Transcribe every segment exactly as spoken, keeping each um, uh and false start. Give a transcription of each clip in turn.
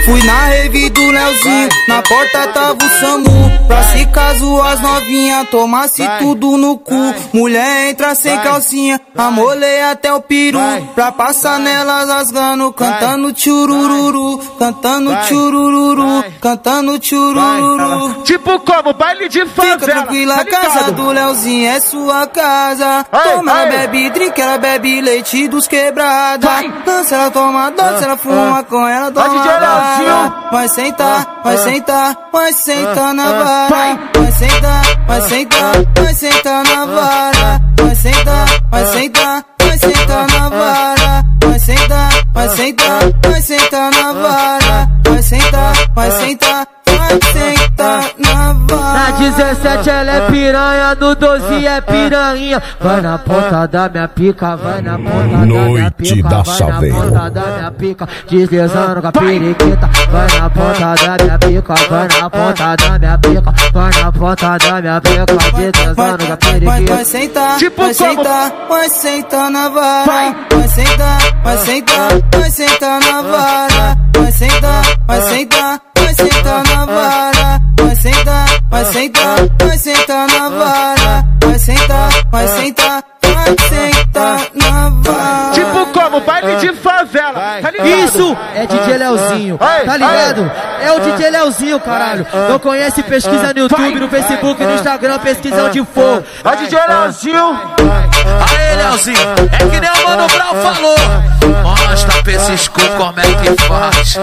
Fui na rave do Leozinho, na porta tava o Samu. Pra se caso as novinha tomasse tudo no cu. Mulher entra sem calcinha, amolei até o peru. Pra passar nelas rasgando, cantando tchurururu. Cantando tchurururu, cantando tchurururu. Tipo como baile de favela. Fica tranquila, a casa do Leozinho é sua casa. Toma, ela bebe drink, ela bebe leite dos quebrada. Dança, ela toma doce, ela fuma com ela toma vara. Vai sentar, vai sentar, vai sentar na vara. Vai sentar, vai sentar, vai sentar na vara. Vai sentar, vai sentar, vai sentar na vara. Vai sentar, vai sentar, vai sentar na vara. Vai sentar, vai sentar, vai sentar na vara. Na dezessete ela é piranha, no doze é piranha. Vai na ponta da minha pica, vai na ponta da minha pica. Da vai na ponta da minha pica, deslizando com a periquita. Vai na ponta da minha pica, vai na ponta da minha pica. Vai na ponta da minha pica, deslizando com a periquita. Vai, vai sentar, tipo vai como? sentar, vai sentar na vara. Vai, vai sentar, vai sentar, vai sentar na vara. Vai sentar, vai sentar, vai sentar na vara. Vai sentar, vai sentar, vai sentar na vara. Vai sentar, vai sentar, vai sentar na vara. Tipo como baile de favela. Tá ligado? Isso é D J Leozinho, tá ligado? É o D J Leozinho, caralho. Não conhece, pesquisa no YouTube, no Facebook, no Instagram, pesquisa onde for. Vai D J Leozinho. Aê, Leozinho, é que nem o Mano Brown falou. Mostra pra esses cu como é que faz.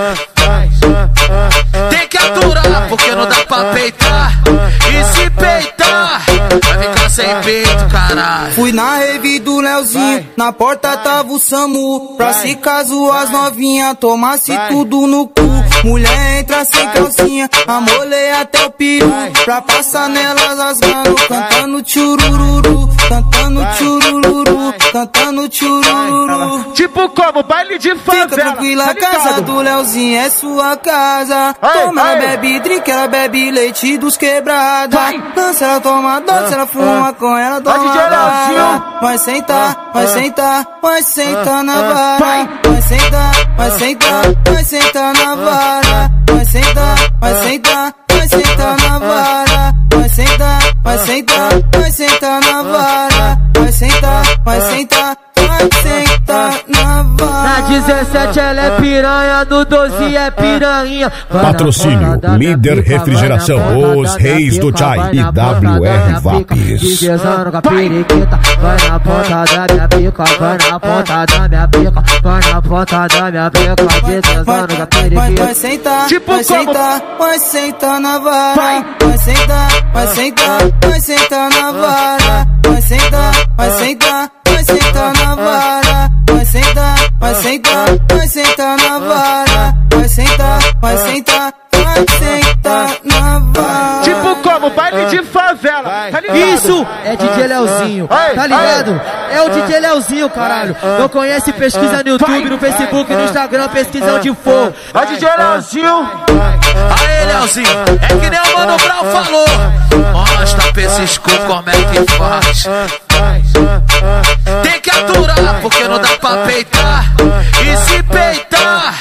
Tem que aturar, porque não dá pra peitar. E se peitar, vai ficar sem peito, caralho. Fui na rave do Leozinho, na porta tava o Samu. Pra se caso as novinha tomasse tudo no cu. Mulher entra sem calcinha, amolei até o peru. Pra passar nelas rasgando, cantando tchurururu. Cantando tchurururu, cantando tchurururu. Tipo como baile de favela. Fica tranquila, tá a casa do Leozinho é sua casa. Toma, ela bebe drink, ela bebe leite dos quebrada. Dança, ela toma doce, ela fuma com ela toma vara. Vai sentar, vai sentar, vai sentar na vara. Vai sentar, vai sentar, vai sentar na vara. Vai sentar, vai sentar, vai sentar na vara. Vai sentar, vai sentar, vai sentar na vara. Vai sentar, vai sentar, vai sentar na vara. Na dezessete ela é piranha, no doze é piranha. Patrocínio Líder Refrigeração, os reis do chai e W R Vapes. Deslizando com a periquita, vai na ponta da minha pica, vai na ponta da minha pica, vai na ponta da minha pica, deslizando com a Vai, periquita. vai sentar, Tipo vai como? sentar, vai sentar na vara. Vai sentar, vai sentar, vai sentar na vara. Vai sentar, vai sentar, vai sentar na vara. Vai sentar, vai sentar, vai sentar na vara. Vai sentar, vai sentar, vai sentar na vara. Tipo como baile de favela. Tá ligado? Isso é D J Leozinho, tá ligado? É o D J Leozinho, caralho. Não conhece, pesquisa no YouTube, no Facebook, no Instagram, pesquisa onde for. Vai D J Leozinho. Aê, Leozinho, é que nem o Mano Brown falou. Mostra pra esses cu como é que faz. Tem que aturar, porque não dá pra peitar. E se peitar,